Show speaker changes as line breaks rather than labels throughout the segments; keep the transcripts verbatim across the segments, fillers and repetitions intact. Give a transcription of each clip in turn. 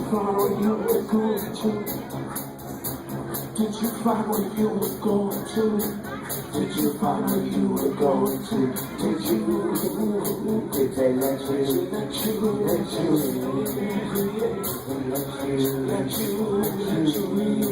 find what you were going to? Did you find what you were going to? Did you find what you were going to? Did you? Did they let you? Let you? Let you? Let you? Let you? Let you?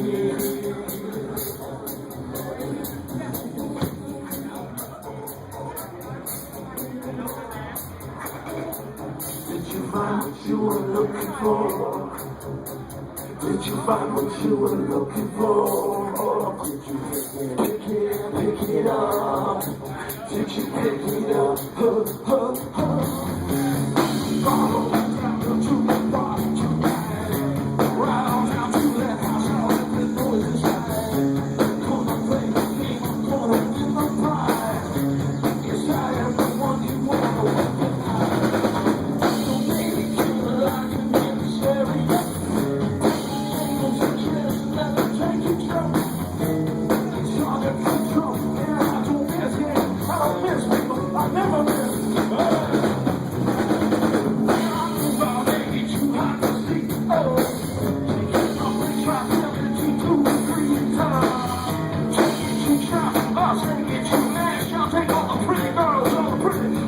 Did you find what you were looking for? Did you find what you were looking for? Did you pick it, pick it up? Did you pick it up? Huh, huh, huh. Follow down to the bottom to right. Round down to that house, I'll let the noise inside. Gonna play the game, I'm gonna win the prize. Yes, I am the one you wanna weaponize. So baby, kill the lie, you make me scary. I never miss. About eighty too hot to see. Oh, I'm gonna try seven two two three times. Take it too sharp, I'll take it too fast. Y'all take all the pretty girls, all the pretty.